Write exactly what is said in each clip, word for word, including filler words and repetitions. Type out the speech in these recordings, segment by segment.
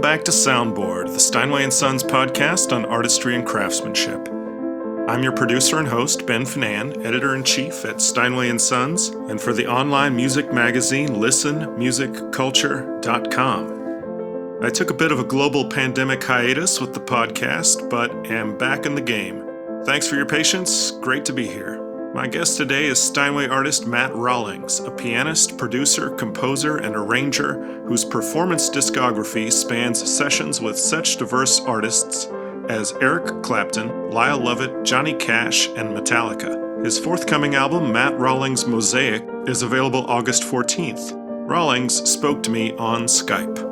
back to Soundboard, the Steinway and Sons podcast on artistry and craftsmanship. I'm your producer and host, Ben Finan, editor-in-chief at Steinway and Sons, and for the online music magazine listen music culture dot com. I took a bit of a global pandemic hiatus with the podcast, but am back in the game. Thanks for your patience. Great to be here. My guest today is Steinway artist Matt Rawlings, a pianist, producer, composer, and arranger whose performance discography spans sessions with such diverse artists as Eric Clapton, Lyle Lovett, Johnny Cash, and Metallica. His forthcoming album, Matt Rawlings Mosaic, is available August fourteenth. Rawlings spoke to me on Skype.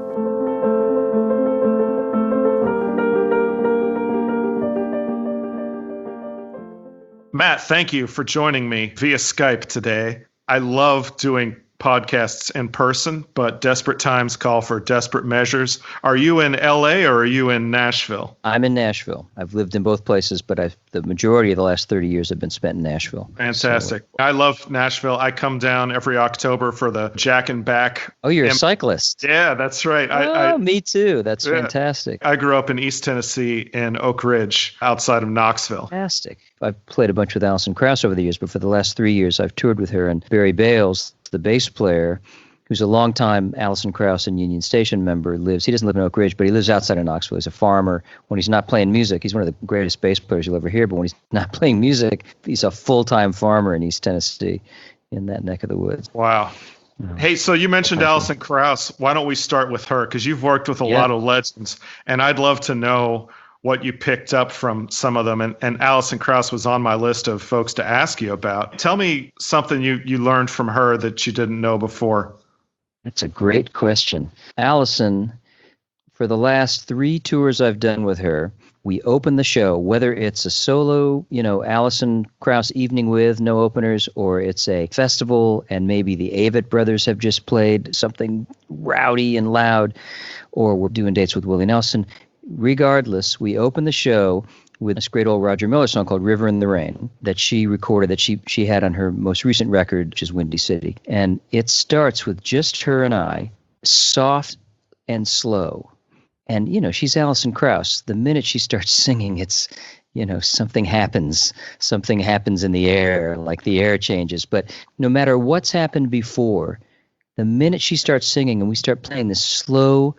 Matt, thank you for joining me via Skype today. I love doing podcasts in person, but desperate times call for desperate measures. Are you in L A or are you in Nashville? I'm in Nashville. I've lived in both places, but I've, the majority of the last thirty years have been spent in Nashville. Fantastic. So, I love Nashville. I come down every October for the Jack and Back. Oh, you're M- a cyclist. Yeah, that's right. Oh, I, I, me too. That's yeah. fantastic. I grew up in East Tennessee in Oak Ridge outside of Knoxville. Fantastic. I've played a bunch with Alison Krauss over the years, but for the last three years I've toured with her, and Barry Bales, the bass player, who's a longtime Alison Krauss and Union Station member, lives, he doesn't live in Oak Ridge, but he lives outside of Knoxville. He's a farmer. When he's not playing music, he's one of the greatest bass players you'll ever hear, but when he's not playing music, he's a full-time farmer in East Tennessee, in that neck of the woods. Wow. No. Hey, so you mentioned Alison Krauss. Why don't we start with her? Because you've worked with a yeah. lot of legends, and I'd love to know what you picked up from some of them. And, and Alison Krauss was on my list of folks to ask you about. Tell me something you, you learned from her that you didn't know before. That's a great question. Alison, for the last three tours I've done with her, we open the show, whether it's a solo, you know, Alison Krauss evening with no openers, or it's a festival and maybe the Avett Brothers have just played something rowdy and loud, or we're doing dates with Willie Nelson. Regardless, we open the show with this great old Roger Miller song called River in the Rain that she recorded, that she she had on her most recent record, which is Windy City. And it starts with just her and I, soft and slow. And, you know, she's Alison Krauss. The minute she starts singing, it's, you know, something happens. Something happens in the air, like the air changes. But no matter what's happened before, the minute she starts singing and we start playing this slow,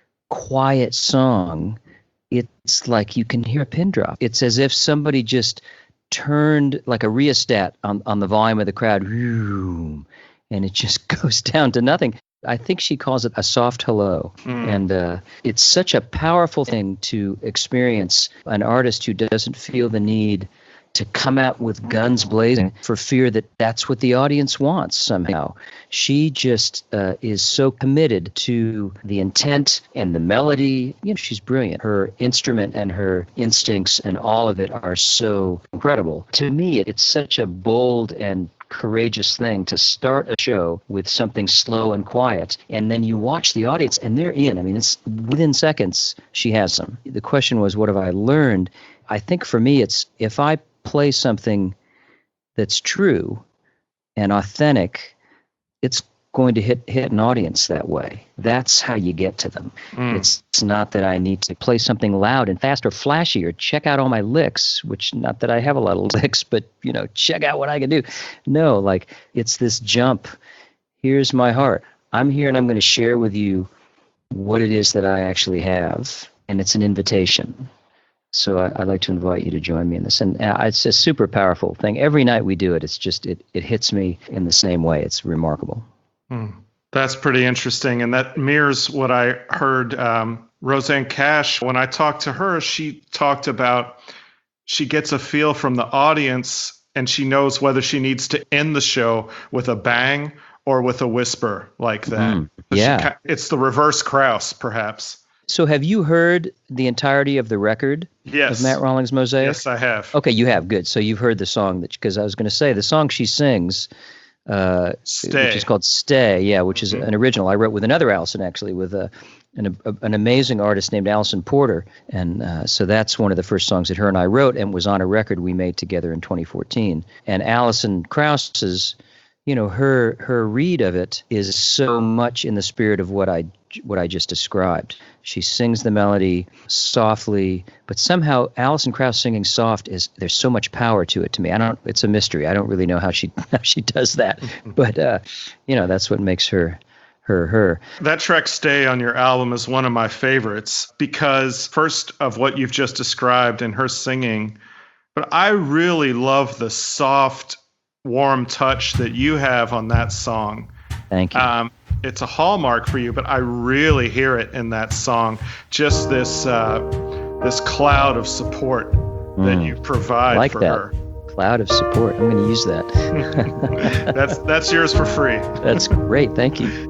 quiet song, it's like you can hear a pin drop. It's as if somebody just turned like a rheostat on, on the volume of the crowd, and it just goes down to nothing. I think she calls it a soft hello. Mm. And uh, it's such a powerful thing to experience an artist who doesn't feel the need to come out with guns blazing for fear that that's what the audience wants somehow. She just uh, is so committed to the intent and the melody. You know, she's brilliant. Her instrument and her instincts and all of it are so incredible. To me, it's such a bold and courageous thing to start a show with something slow and quiet, and then you watch the audience and they're in. I mean, it's within seconds she has them. The question was, what have I learned? I think for me, it's if I play something that's true and authentic, it's going to hit hit an audience that way. That's how you get to them. Mm. It's, it's not that I need to play something loud and fast or flashy or check out all my licks, which not that I have a lot of licks, but, you know, check out what I can do. No, like it's this jump. Here's my heart. I'm here and I'm going to share with you what it is that I actually have, and it's an invitation. So I, I'd like to invite you to join me in this. And uh, it's a super powerful thing. Every night we do it, it's just, it, it hits me in the same way. It's remarkable. Hmm. That's pretty interesting. And that mirrors what I heard um, Rosanne Cash, when I talked to her, she talked about, she gets a feel from the audience and she knows whether she needs to end the show with a bang or with a whisper like that. Mm, yeah. She, it's the reverse Krauss, perhaps. So have you heard the entirety of the record yes. of Matt Rawlings Mosaic? Yes, I have. Okay, you have. Good. So you've heard the song, that because I was going to say the song she sings, uh, Stay. which is called Stay, yeah, which is mm-hmm. an original I wrote with another Alison, actually, with a, an, a, an amazing artist named Alison Porter. And uh, so that's one of the first songs that her and I wrote and was on a record we made together in twenty fourteen. And Alison Krauss's, you know, her her read of it is so much in the spirit of what I what I just described. She sings the melody softly, but somehow Alison Krauss singing soft is there's so much power to it to me. I don't. It's a mystery. I don't really know how she how she does that, but uh, you know that's what makes her her her. That track "Stay" on your album is one of my favorites because first of what you've just described and her singing, but I really love the soft, warm touch that you have on that song. Thank you. Um, it's a hallmark for you, but I really hear it in that song. Just this uh, this cloud of support mm. that you provide like for that. her. Cloud of support. I'm going to use that. that's that's yours for free. That's great. Thank you.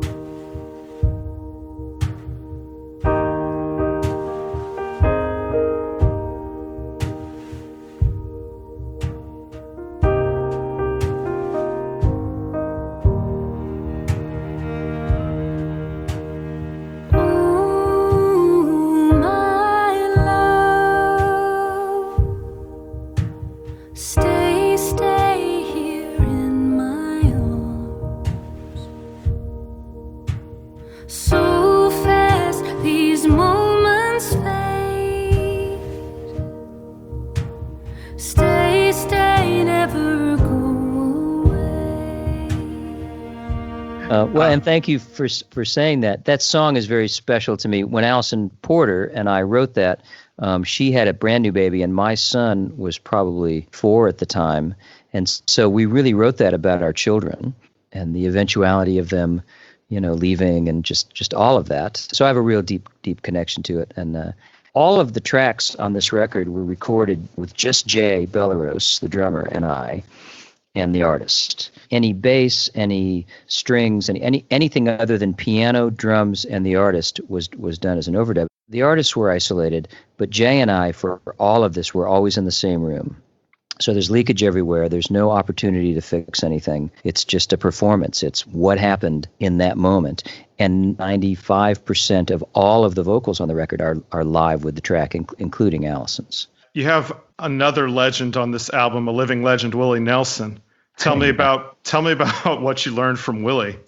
Uh, well, and thank you for for saying that. That song is very special to me. When Alison Porter and I wrote that, um, she had a brand new baby, and my son was probably four at the time. And so we really wrote that about our children and the eventuality of them, you know, leaving and just, just all of that. So I have a real deep, deep connection to it. And uh, all of the tracks on this record were recorded with just Jay Bellerose, the drummer, and I, and the artist. Any bass, any strings, any, any anything other than piano, drums, and the artist was was done as an overdub. The artists were isolated, but Jay and I, for all of this, were always in the same room. So there's leakage everywhere. There's no opportunity to fix anything. It's just a performance. It's what happened in that moment. And ninety-five percent of all of the vocals on the record are are live with the track, in, including Alison's. You have another legend on this album, a living legend, Willie Nelson. Tell me about tell me about what you learned from Willie.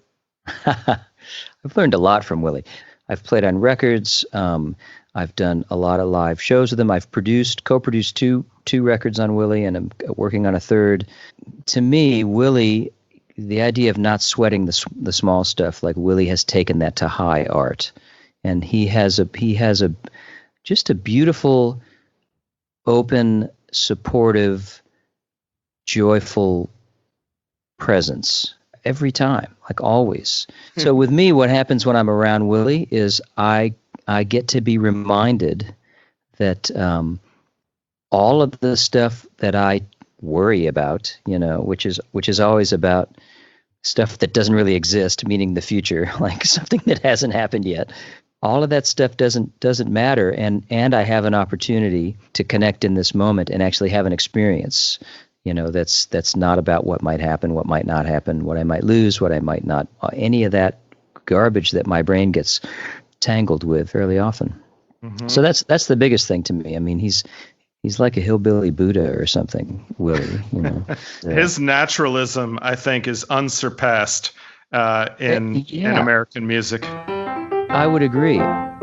I've learned a lot from Willie. I've played on records. Um, I've done a lot of live shows with him. I've produced, co-produced two two records on Willie, and I'm working on a third. To me, Willie, the idea of not sweating the the small stuff, like Willie has taken that to high art, and he has a he has a just a beautiful, open, supportive, joyful presence every time, like always. Hmm. So with me, what happens when I'm around Willie is I I get to be reminded that um, all of the stuff that I worry about, you know, which is which is always about stuff that doesn't really exist, meaning the future, like something that hasn't happened yet. All of that stuff doesn't doesn't matter, and and I have an opportunity to connect in this moment and actually have an experience. You know, that's that's not about what might happen, what might not happen, what I might lose, what I might not, any of that garbage that my brain gets tangled with fairly often. Mm-hmm. So that's that's the biggest thing to me. I mean, he's he's like a hillbilly Buddha or something, Willie. You know, so. His naturalism, I think, is unsurpassed uh, in uh, yeah. in American music. I would agree.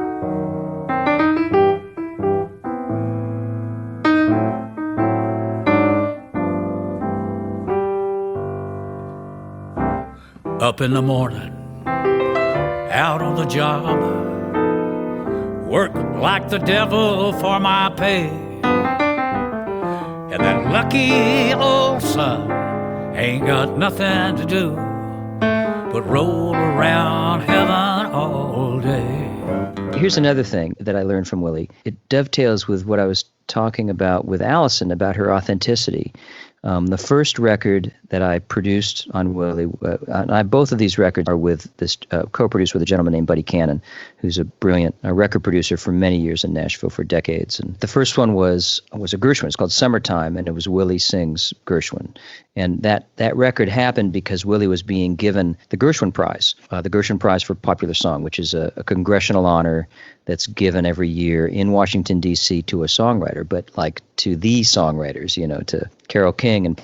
Up in the morning, out on the job, work like the devil for my pay. And that lucky old son ain't got nothing to do but roll around heaven all day. Here's another thing that I learned from Willie. It dovetails with what I was talking about with Alison about her authenticity. Um, the first record that I produced on Willie, uh, and I, both of these records are with this uh, co-produced with a gentleman named Buddy Cannon, who's a brilliant a record producer for many years in Nashville, for decades. And the first one was was a Gershwin. It's called Summertime, and it was Willie Sings Gershwin. And that, that record happened because Willie was being given the Gershwin Prize, uh, the Gershwin Prize for Popular Song, which is a, a congressional honor that's given every year in Washington, D C to a songwriter, but like to the songwriters, you know, to Carole King and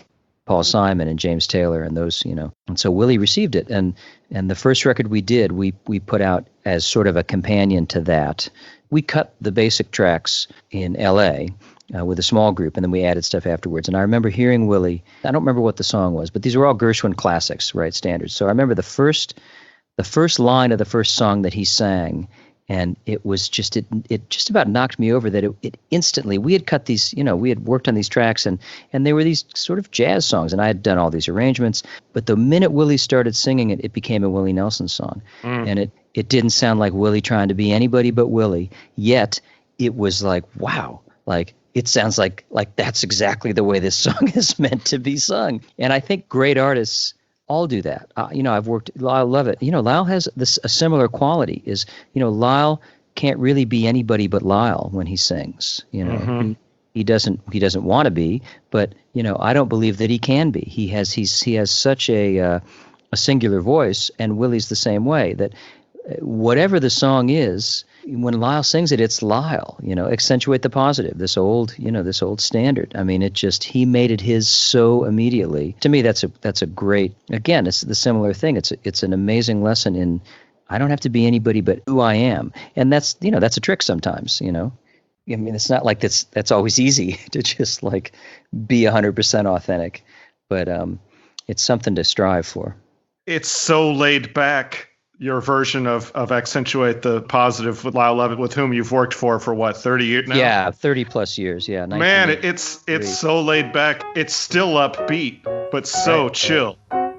Paul Simon and James Taylor and those, you know. And so Willie received it. And and the first record we did, we we put out as sort of a companion to that. We cut the basic tracks in L A uh, with a small group, and then we added stuff afterwards. And I remember hearing Willie, I don't remember what the song was, but these were all Gershwin classics, right, standards. So I remember the first the first line of the first song that he sang, and it was just, it it just about knocked me over that it, it instantly, we had cut these, you know, we had worked on these tracks, and and they were these sort of jazz songs, and I had done all these arrangements, but the minute Willie started singing it, it became a Willie Nelson song. Mm. And it, it didn't sound like Willie trying to be anybody but Willie, yet it was like, wow, like, it sounds like like that's exactly the way this song is meant to be sung. And I think great artists all do that. Uh, you know, I've worked, I love it. You know, Lyle has this a similar quality is, you know, Lyle can't really be anybody but Lyle when he sings. You know, mm-hmm. he, he doesn't he doesn't want to be, but you know, I don't believe that he can be. He has he's he has such a uh, a singular voice, and Willie's the same way, that whatever the song is, when Lyle sings it, it's Lyle, you know, accentuate the positive, this old, you know, this old standard. I mean, it just, he made it his so immediately. To me, that's a, that's a great, again, it's the similar thing. It's, it's an amazing lesson in, I don't have to be anybody but who I am. And that's, you know, that's a trick sometimes, you know. I mean, it's not like that's, that's always easy to just like be one hundred percent authentic, but um, it's something to strive for. It's so laid back. Your version of, of Accentuate the Positive with Lyle Lovett, with whom you've worked for for what, thirty years now? Yeah, thirty plus years. Yeah. Man, it's it's so laid back. It's still upbeat, but so right. chill.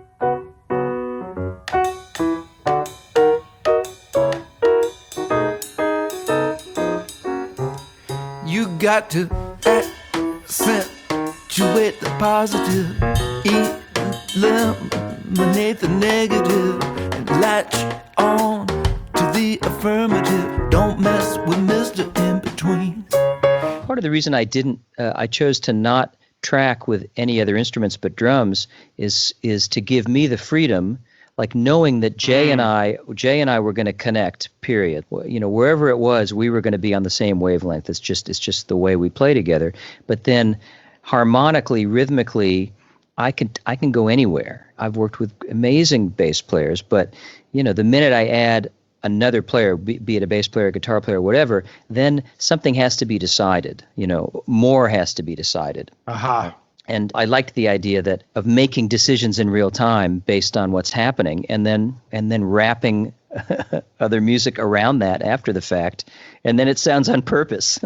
You got to accentuate the positive, eliminate the negative. Latch on to the affirmative. Don't mess with Mister In-Between. Part of the reason I didn't, uh, I chose to not track with any other instruments but drums is is to give me the freedom, like knowing that Jay mm. and I, Jay and I were going to connect. Period. You know, wherever it was, we were going to be on the same wavelength. It's just, it's just the way we play together. But then, harmonically, rhythmically, I can I can go anywhere. I've worked with amazing bass players, but you know, the minute I add another player, be, be it a bass player, a guitar player, whatever, then something has to be decided. You know, more has to be decided. Aha. And I liked the idea that of making decisions in real time based on what's happening, and then and then wrapping other music around that after the fact, and then it sounds on purpose.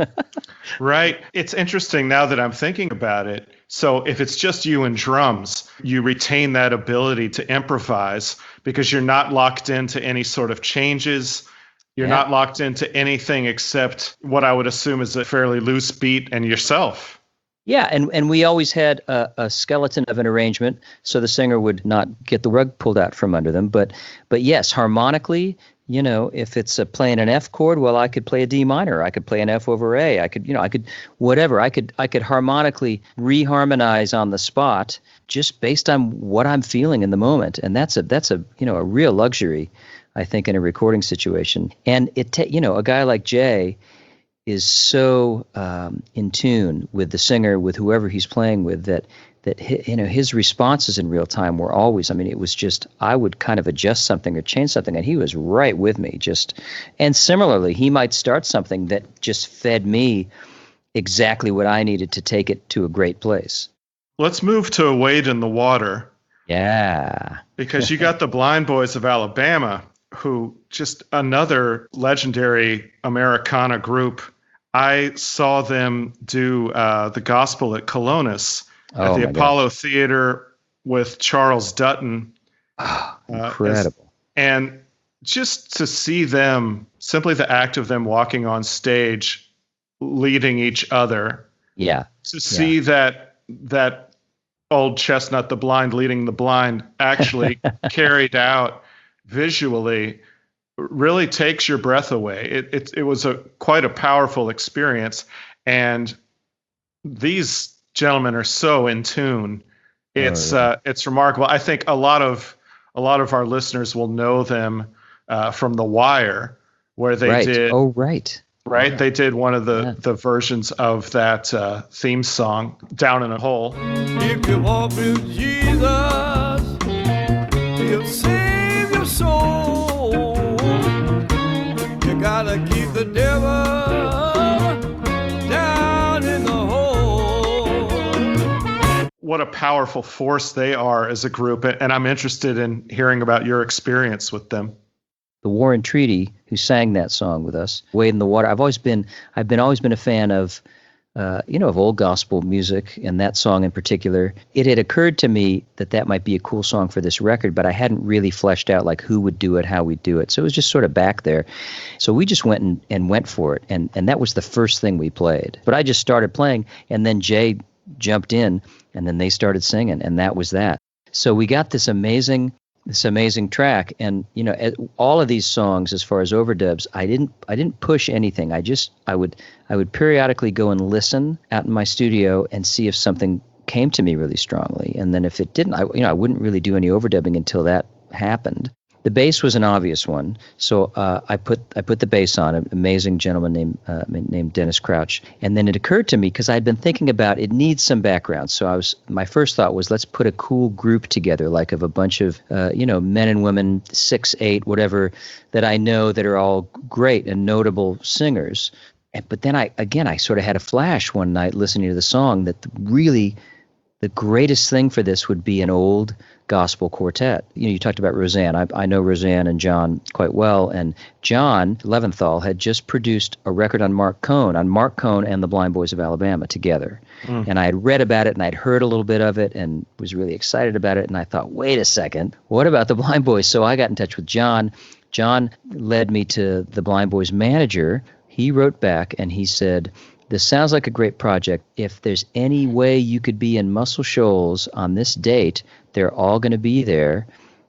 Right. It's interesting now that I'm thinking about it. So if it's just you and drums, you retain that ability to improvise because you're not locked into any sort of changes. You're yeah. not locked into anything except what I would assume is a fairly loose beat and yourself. Yeah, and, and we always had a, a skeleton of an arrangement so the singer would not get the rug pulled out from under them. But but yes, harmonically, you know, if it's a playing an F chord, well, I could play a D minor. I could play an F over A. I could, you know, I could, whatever. I could I could harmonically reharmonize on the spot just based on what I'm feeling in the moment. And that's a that's a you know a real luxury, I think, in a recording situation. And it, ta- you know, a guy like Jay is so um, in tune with the singer, with whoever he's playing with, that that his, you know his responses in real time were always. I mean, it was just I would kind of adjust something or change something, and he was right with me. Just and similarly, he might start something that just fed me exactly what I needed to take it to a great place. Let's move to Wade in the Water. Yeah, because you got the Blind Boys of Alabama, who just another legendary Americana group. I saw them do uh, the gospel at Colonus at oh the Apollo God. Theater with Charles Dutton. Oh, incredible. Uh, as, and just to see them, simply the act of them walking on stage, leading each other. Yeah. To see yeah. that that old chestnut, the blind leading the blind, actually carried out visually really takes your breath away. It it it was a quite a powerful experience, and these gentlemen are so in tune. It's oh, yeah. uh, it's remarkable. I think a lot of a lot of our listeners will know them uh, from The Wire, where they right. did oh right right? They did one of the, Yeah. the versions of that uh, theme song, Down in a Hole. If you walk with Jesus, he'll save your soul. You gotta keep the devil down in the hole. What a powerful force they are as a group. And I'm interested in hearing about your experience with them. The War and Treaty, who sang that song with us, Wade in the Water. I've always been, I've been always been a fan of, uh, you know, of old gospel music, and that song in particular. It had occurred to me that that might be a cool song for this record, but I hadn't really fleshed out like who would do it, how we'd do it. So it was just sort of back there. So we just went and, and went for it, and and that was the first thing we played. But I just started playing, and then Jay jumped in, and then they started singing, and that was that. So we got this amazing. This amazing track, and you know, all of these songs, as far as overdubs, I didn't, I didn't push anything. I just, I would, I would periodically go and listen out in my studio and see if something came to me really strongly, and then if it didn't, I, you know, I wouldn't really do any overdubbing until that happened. The bass was an obvious one, so uh, I put I put the bass on. An amazing gentleman named uh, named Dennis Crouch, and then it occurred to me because I'd been thinking about it needs some background. So I was my first thought was let's put a cool group together, like of a bunch of uh, you know men and women, six, eight, whatever, that I know that are all great and notable singers. And, but then I again I sort of had a flash one night listening to the song that the, really the greatest thing for this would be an old gospel quartet. You know, you talked about Roseanne. I, I know Roseanne and John quite well, and John Leventhal had just produced a record on Mark Cohn, on Mark Cohn and the Blind Boys of Alabama together. Mm. And I had read about it, and I'd heard a little bit of it, and was really excited about it. And I thought, wait a second, what about the Blind Boys? So I got in touch with John. John led me to the Blind Boys manager. He wrote back, and he said, this sounds like a great project. If there's any way you could be in Muscle Shoals on this date, they're all going to be there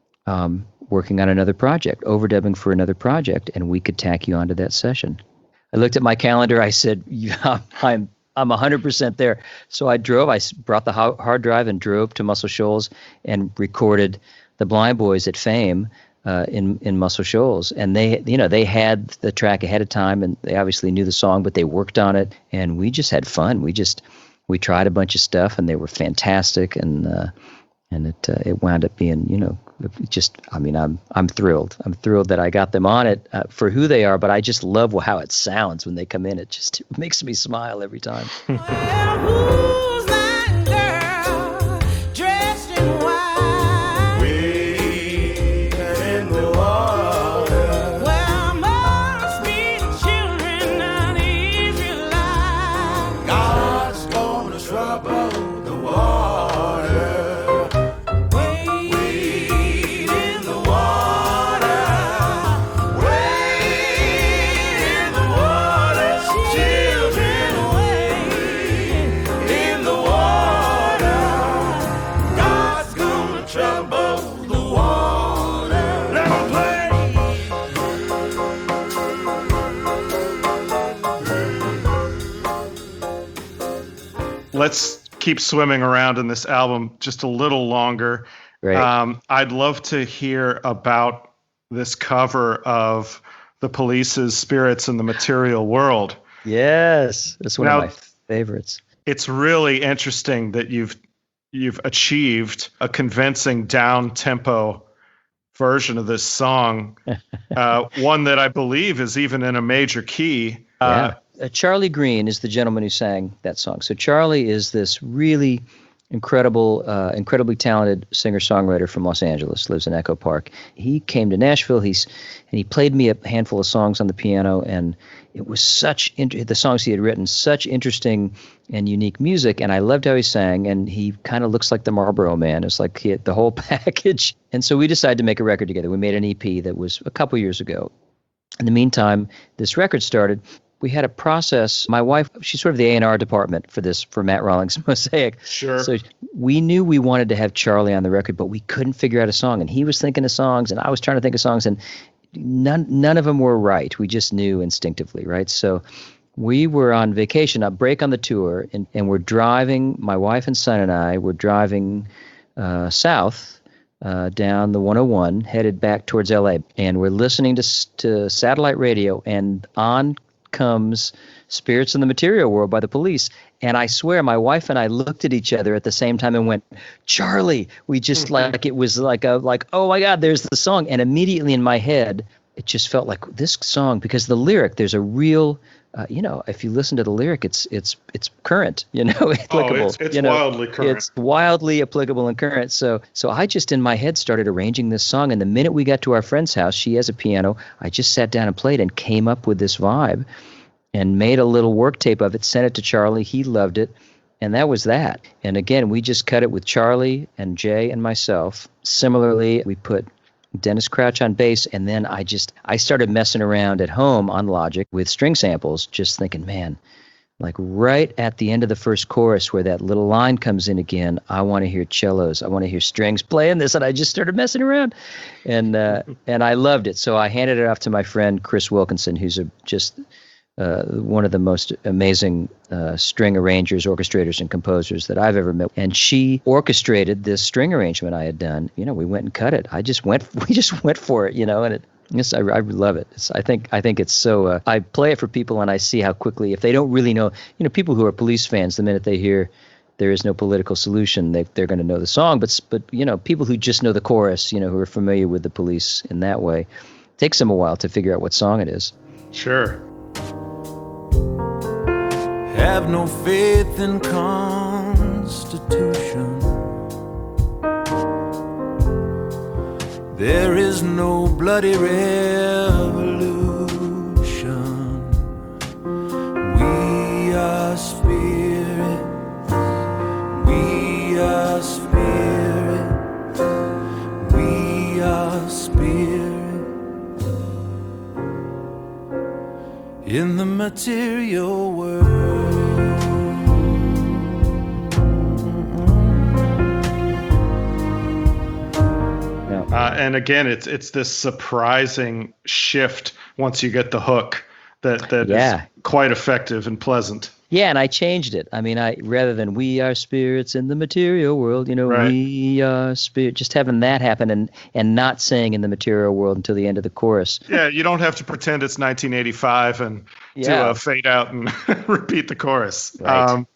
um, working on another project, overdubbing for another project, and we could tack you onto that session. I looked at my calendar. I said, yeah, I'm I'm one hundred percent there. So I drove. I brought the hard drive and drove to Muscle Shoals and recorded the Blind Boys at Fame uh, in in Muscle Shoals, and they, you know, they had the track ahead of time, and they obviously knew the song, but they worked on it, and we just had fun. We just we tried a bunch of stuff, and they were fantastic, and uh, and it uh, it wound up being, you know, just I mean I'm I'm thrilled. I'm thrilled that I got them on it uh, for who they are, but I just love how it sounds when they come in. It just it makes me smile every time. Well, who's that girl dressed in white? Let's keep swimming around in this album just a little longer. Right. Um, I'd love to hear about this cover of The Police's Spirits in the Material World. Yes, that's one Now, of my favorites. It's really interesting that you've you've achieved a convincing down-tempo version of this song, uh, one that I believe is even in a major key. Uh, Yeah. Uh, Charlie Green is the gentleman who sang that song. So Charlie is this really incredible, uh, incredibly talented singer-songwriter from Los Angeles, lives in Echo Park. He came to Nashville, he's, and he played me a handful of songs on the piano, and it was such, in- the songs he had written, such interesting and unique music, and I loved how he sang, and he kind of looks like the Marlboro Man. It's like he had the whole package. And so we decided to make a record together. We made an E P that was a couple years ago. In the meantime, this record started. We had a process. My wife, she's sort of the A and R department for this, for Matt Rawlings' Mosaic. Sure. So we knew we wanted to have Charlie on the record, but we couldn't figure out a song. And he was thinking of songs, and I was trying to think of songs, and none none of them were right. We just knew instinctively, right? So we were on vacation, a break on the tour, and, and we're driving, my wife and son and I were driving uh, south uh, down the one oh one, headed back towards L A. And we're listening to, to satellite radio, and on comes Spirits in the Material World by the Police. And I swear my wife and I looked at each other at the same time and went, Charlie. We just mm-hmm. like, it was like a, like, oh my God, there's the song. And immediately in my head, it just felt like this song, because the lyric, there's a real, uh, you know, if you listen to the lyric, it's it's it's current, you know, applicable. Oh, it's, it's you know, wildly current. It's wildly applicable and current. So so I just in my head started arranging this song, and the minute we got to our friend's house, she has a piano, I just sat down and played and came up with this vibe and made a little work tape of it, sent it to Charlie. He loved it. And that was that. And again, we just cut it with Charlie and Jay and myself. Similarly, we put Dennis Crouch on bass, and then I just, I started messing around at home on Logic with string samples, just thinking, man, like right at the end of the first chorus where that little line comes in again, I want to hear cellos, I want to hear strings playing this, and I just started messing around, and uh, and I loved it. So I handed it off to my friend Chris Wilkinson, who's a just uh, one of the most amazing uh, string arrangers, orchestrators, and composers that I've ever met. And she orchestrated this string arrangement I had done. You know, we went and cut it. I just went, we just went for it, you know, and it, yes, I, I love it. It's, I think, I think it's so, uh, I play it for people and I see how quickly, if they don't really know, you know, people who are Police fans, the minute they hear There Is No Political Solution, they, they're going to know the song. But, but, you know, people who just know the chorus, you know, who are familiar with the Police in that way, it takes them a while to figure out what song it is. Sure. Have no faith in Constitution. There is no bloody revolution. We are spirits. We are spirits. We are spirits in the material world. Uh, and again, it's it's this surprising shift once you get the hook that that yeah. is quite effective and pleasant. Yeah, and I changed it. I mean, I rather than we are spirits in the material world, you know, right. we are spirit, just having that happen and and not saying in the material world until the end of the chorus. Yeah, you don't have to pretend it's nineteen eighty-five and yeah. to uh, fade out and repeat the chorus. Right. Um,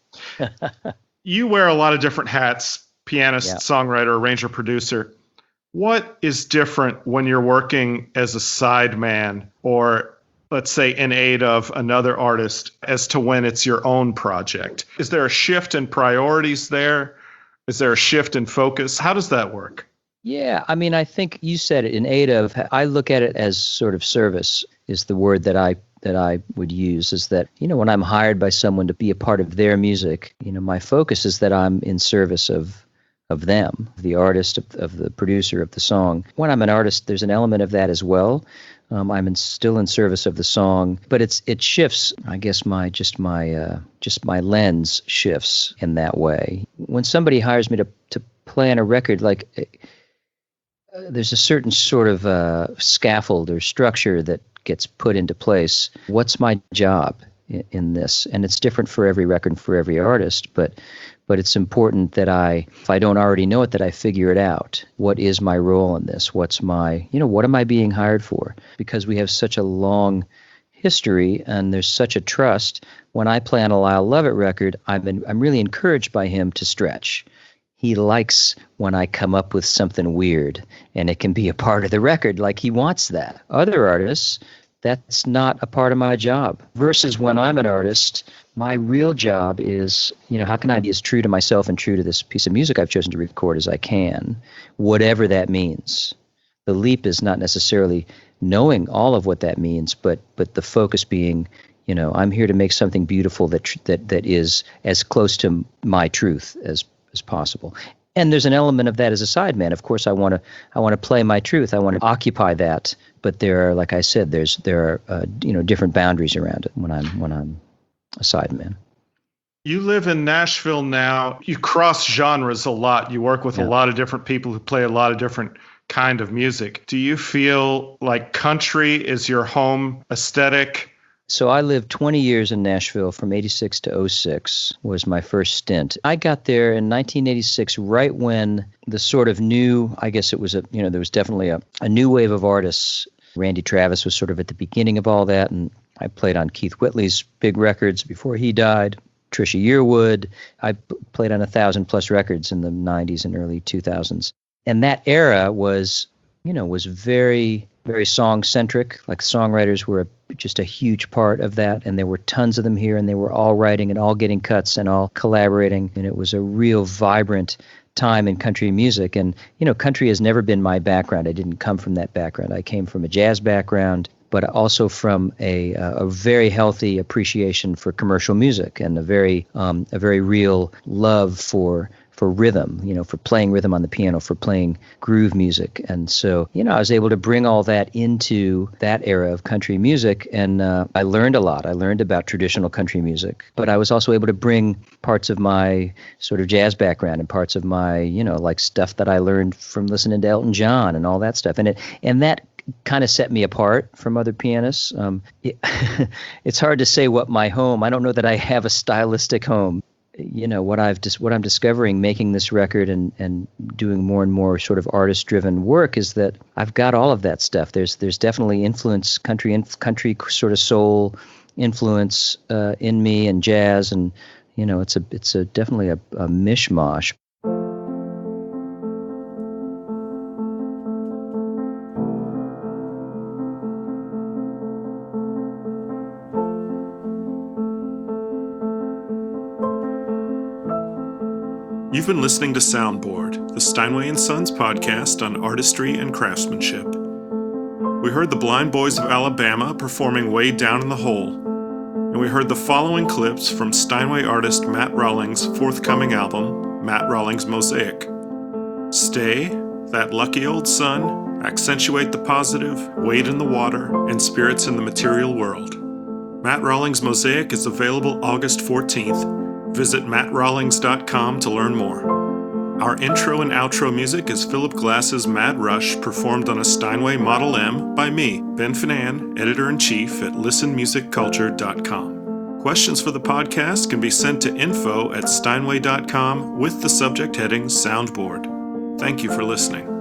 you wear a lot of different hats: pianist, yeah. songwriter, arranger, producer. What is different when you're working as a sideman or, let's say, in aid of another artist as to when it's your own project? Is there a shift in priorities there? Is there a shift in focus? How does that work? Yeah, I mean, I think you said it, in aid of, I look at it as sort of service is the word that I that I would use, is that, you know, when I'm hired by someone to be a part of their music, you know, my focus is that I'm in service of of them, the artist, of, of the producer of the song. When I'm an artist, there's an element of that as well. Um, I'm in, still in service of the song, but it's it shifts. I guess my just my uh, just my lens shifts in that way. When somebody hires me to to play on a record, like uh, there's a certain sort of uh, scaffold or structure that gets put into place. What's my job in, in this? And it's different for every record and for every artist, but. But it's important that I, if I don't already know it, that I figure it out. What is my role in this? What's my, you know, what am I being hired for? Because we have such a long history and there's such a trust. When I play on a Lyle Lovett record, I'm in, I'm really encouraged by him to stretch. He likes when I come up with something weird and it can be a part of the record, like he wants that. Other artists, that's not a part of my job. Versus when I'm an artist, my real job is, you know, how can I be as true to myself and true to this piece of music I've chosen to record as I can, whatever that means. The leap is not necessarily knowing all of what that means, but but the focus being, you know, I'm here to make something beautiful that tr- that that is as close to my truth as as possible. And there's an element of that as a sideman. Of course, I want to I want to play my truth. I want to occupy that. But there are, like I said, there's there are uh, you know different boundaries around it when I'm when I'm a sideman. You live in Nashville now. You cross genres a lot. You work with yeah. a lot of different people who play a lot of different kind of music. Do you feel like country is your home aesthetic? So I lived twenty years in Nashville from eighty-six to oh six was my first stint. I got there in nineteen eighty-six, right when the sort of new, I guess it was a, you know, there was definitely a, a new wave of artists. Randy Travis was sort of at the beginning of all that, and I played on Keith Whitley's big records before he died, Trisha Yearwood. I p- played on a thousand plus records in the nineties and early two thousands. And that era was, you know, was very, very song-centric. Like songwriters were a, just a huge part of that, and there were tons of them here, and they were all writing and all getting cuts and all collaborating, and it was a real vibrant time in country music. And, you know, country has never been my background. I didn't come from that background. I came from a jazz background, but also from a uh, a very healthy appreciation for commercial music and a very um, a very real love for for rhythm, you know, for playing rhythm on the piano, for playing groove music. And so, you know, I was able to bring all that into that era of country music, and uh, I learned a lot. I learned about traditional country music, but I was also able to bring parts of my sort of jazz background and parts of my, you know, like stuff that I learned from listening to Elton John and all that stuff. And it and that kind of set me apart from other pianists. Um, it, it's hard to say what my home, I don't know that I have a stylistic home. You know, what I've just, what I'm discovering making this record and, and doing more and more sort of artist-driven work is that I've got all of that stuff. There's there's definitely influence, country inf- country sort of soul influence uh, in me, and jazz, and you know, it's a it's a definitely a, a mishmash. You've been listening to Soundboard, the Steinway and Sons podcast on artistry and craftsmanship. We heard the Blind Boys of Alabama performing Way Down in the Hole, and we heard the following clips from Steinway artist Matt Rawlings' forthcoming album, Matt Rawlings Mosaic. Stay, That Lucky Old Sun, Accentuate the Positive, Wade in the Water, and Spirits in the Material World. Matt Rawlings Mosaic is available August fourteenth. Visit matt rawlings dot com to learn more. Our intro and outro music is Philip Glass's Mad Rush, performed on a Steinway Model M by me, Ben Finan, Editor-in-Chief at listen music culture dot com. Questions for the podcast can be sent to info at steinway dot com with the subject heading Soundboard. Thank you for listening.